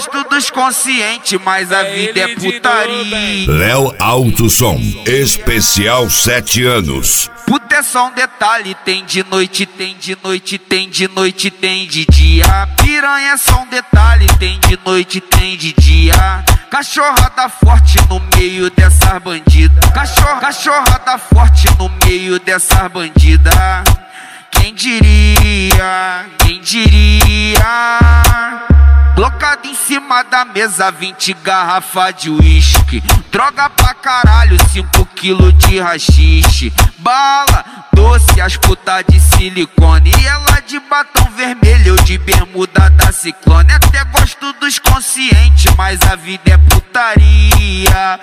gosto dos conscientes, mas a vida é putaria. Léo Alto Som, especial 7 anos. Puta é só um detalhe, tem de noite, tem de noite, tem de noite, tem de dia. Piranha é só um detalhe, tem de noite, tem de dia. Cachorrada forte no meio dessas bandidas. Cachorrada forte no meio dessas bandidas. Quem diria, quem diria? Colocado em cima da mesa 20 garrafas de uísque. Droga pra caralho, 5 quilos de rachixe. Bala, doce, as putas de silicone. E ela de batom vermelho, eu de bermuda da Ciclone. Até gosto dos conscientes, mas a vida é putaria.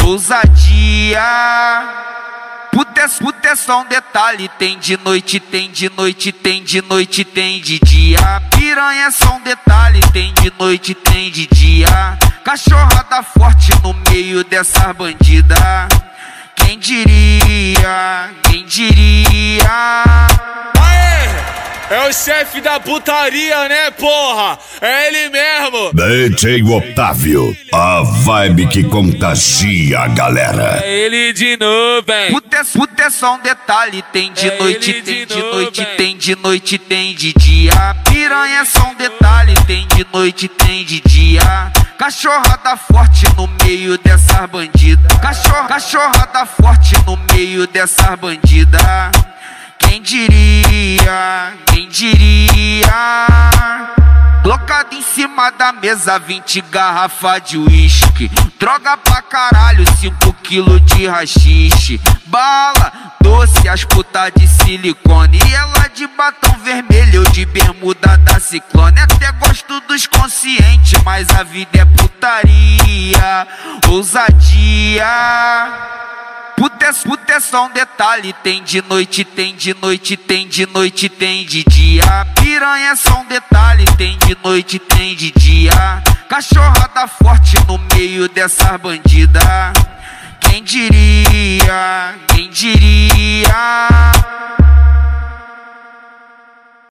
Ousadia. Puta é só um detalhe, tem de noite, tem de noite, tem de noite, tem de dia. Piranha é só um detalhe, tem de noite, tem de dia. Cachorrada forte no meio dessas bandidas. Quem diria, quem diria? É o chefe da putaria, né, porra? É ele mesmo. DJ Otávio, a vibe que contagia a galera. É ele de novo, hein? Puta é só um detalhe, tem de noite, tem de noite, tem de noite, tem de dia. Piranha é só um detalhe, tem de noite, tem de dia. Cachorrada forte no meio dessas bandidas. Cachorrada forte no meio dessas bandidas. Quem diria, quem diria? Colocado em cima da mesa 20 garrafas de uísque. Droga pra caralho, 5 quilos de rachixe. Bala, doce, as putas de silicone. E ela de batom vermelho, eu de bermuda da Ciclone. Até gosto dos conscientes, mas a vida é putaria. Ousadia. Puta é só um detalhe, tem de noite, tem de noite, tem de noite, tem de dia. Piranha é só um detalhe, tem de noite, tem de dia. Cachorrada forte no meio dessas bandidas. Quem diria, quem diria?